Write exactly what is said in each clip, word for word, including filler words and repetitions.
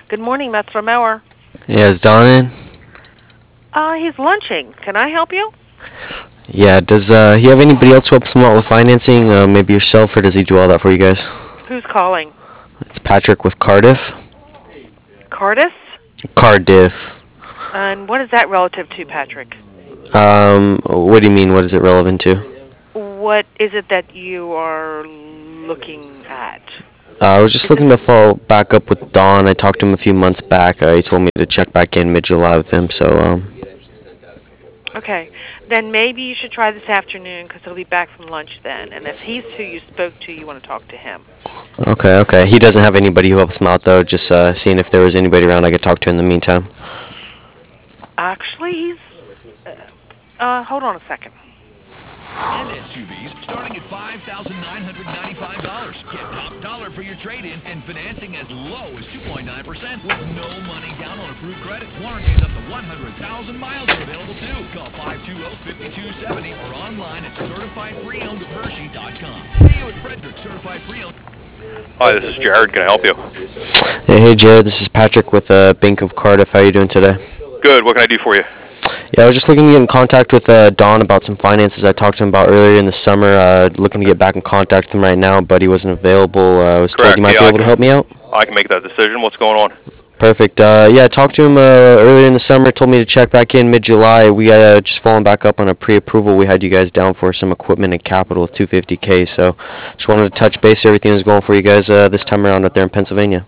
Good morning, Metzler Mauer. Yeah, is Don in? Uh, he's lunching. Can I help you? Yeah, does uh, he have anybody else who helps him out with financing? Uh, maybe yourself, or does he do all that for you guys? Who's calling? It's Patrick with Cardiff. Cardis? Cardiff. And what is that relative to, Patrick? Um, what do you mean? What is it relevant to? What is it that you are looking at? Uh, I was just Is looking it to follow back up with Don. I talked to him a few months back. Uh, he told me to check back in mid-July with him, so um, okay? Then maybe you should try this afternoon because he'll be back from lunch then. And if he's who you spoke to, you want to talk to him. okay, okay. He doesn't have anybody who helps him out though. Just uh, seeing if there was anybody around I could talk to in the meantime. Actually, he's. Uh, uh hold on a second. And S U Vs starting at five thousand nine hundred ninety-five dollars. Get top dollar for your trade-in and financing as low as two point nine percent with no money down on approved credit. Warranties up to one hundred thousand miles are available too. Call five two zero, five two seven zero or online at certified pre owned hershey dot com. See you at Frederick Certified Pre-Owned. Hi, this is Jared. Can I help you? Hey, hey, Jared. This is Patrick with uh, Bank of Cardiff. How are you doing today? Good. What can I do for you? Yeah, I was just looking to get in contact with uh, Don about some finances I talked to him about earlier in the summer. Uh, looking to get back in contact with him right now, but he wasn't available. Uh, I was told Correct. you might Yeah, be I able to can- help me out. I can make that decision. What's going on? Perfect. Uh, yeah, I talked to him uh, earlier in the summer. Told me to check back in mid-July. We uh, just following back up on a pre-approval. We had you guys down for some equipment and capital with two hundred fifty K. So just wanted to touch base. Everything is going for you guys uh, this time around out there in Pennsylvania.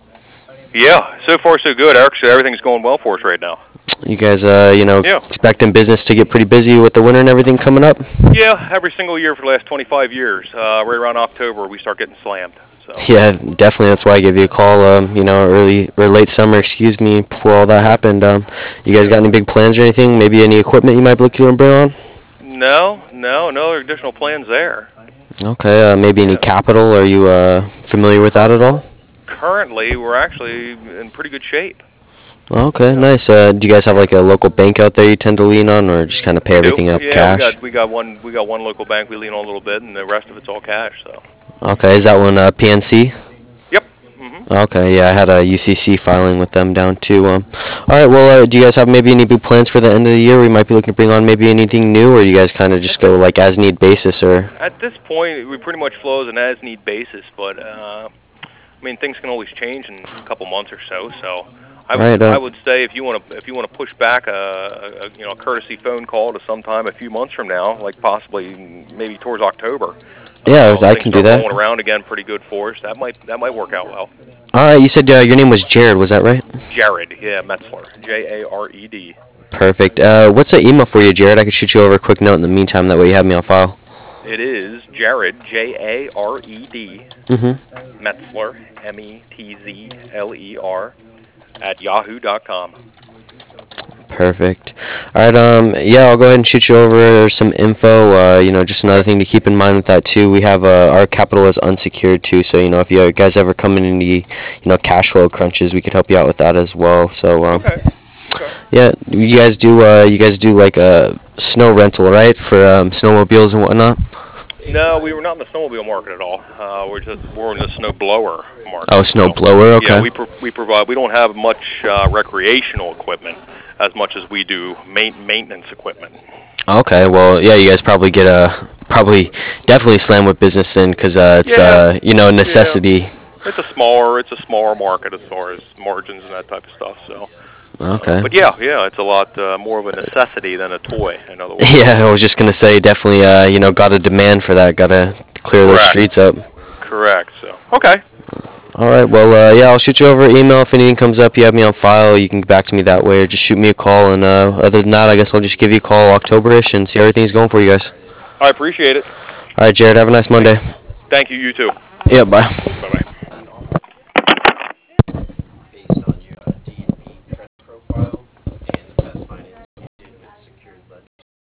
Yeah, so far so good. Actually, everything's going well for us right now. You guys, uh, you know, Yeah. expecting business to get pretty busy with the winter and everything coming up? Yeah, every single year for the last twenty-five years, uh, right around October, we start getting slammed. So. Yeah, definitely. That's why I gave you a call. Um, you know, early or late summer, excuse me, before all that happened. Um, you guys got any big plans or anything? Maybe any equipment you might be looking to bring on? No, no, no additional plans there. Okay. Uh, maybe any Yeah. capital? Are you uh, familiar with that at all? Currently, we're actually in pretty good shape. Okay, nice. Uh, do you guys have like a local bank out there you tend to lean on, or just kind of pay We do. everything up Yeah, cash? we got we got one we got one local bank we lean on a little bit, and the rest of it's all cash. So. Okay, is that one uh, P N C? Yep. hmm Okay, yeah, I had a U C C filing with them down too. Um, all right, well, uh, do you guys have maybe any big plans for the end of the year? We might be looking to bring on maybe anything new, or you guys kind of just go like as need basis, or? At this point, we pretty much flow as an as-need basis, but uh, I mean things can always change in a couple months or so. So I would Right, uh, I would say if you want to if you want to push back a, a you know a courtesy phone call to sometime a few months from now, like possibly maybe towards October. Yeah, uh, I things can do start that. Rolling around again, pretty good for us. That might that might work out well. All right, you said uh, your name was Jared, was that right? Jared, yeah, Metzler, J A R E D. Perfect. Uh, what's the email for you, Jared? I could shoot you over a quick note in the meantime. That way you have me on file. It is Jared, J A R E D, Mm-hmm. Metzler, M E T Z L E R, at yahoo dot com. Perfect. All right. Um. Yeah, I'll go ahead and shoot you over some info. Uh. You know, just another thing to keep in mind with that too. We have uh, our capital is unsecured too. So you know, if you guys ever come in any, you know, cash flow crunches, we could help you out with that as well. So um. Okay. Okay. Yeah. You guys do. Uh. You guys do like a snow rental, right? For um, snowmobiles and whatnot. No, we were not in the snowmobile market at all. Uh, we're just we're in the snow blower market. Oh, snow So, blower. Okay. Yeah, we pro- we provide. We don't have much uh, recreational equipment as much as we do main- maintenance equipment. Okay, well, yeah, you guys probably get a probably definitely slam with business then, because uh, it's Yeah, uh, you know, a necessity. It's a smaller it's a smaller market as far as margins and that type of stuff. So. Okay. But yeah, yeah, it's a lot uh, more of a necessity than a toy. In other words. Yeah, I was just gonna say definitely, uh, you know, got a demand for that. Gotta clear those Correct. streets up. Correct. So. Okay. All right. Well, uh, yeah, I'll shoot you over email if anything comes up. You have me on file. You can get back to me that way, or just shoot me a call. And uh, other than that, I guess I'll just give you a call October-ish and see how everything's going for you guys. I appreciate it. All right, Jared. Have a nice Monday. Thank you. You too. Yeah. Bye. Bye bye. Based on your uh, D and P credit profile and the past financing you did with secured lending.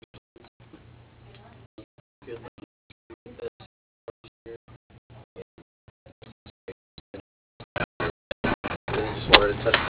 Good lending this year. Just wanted to touch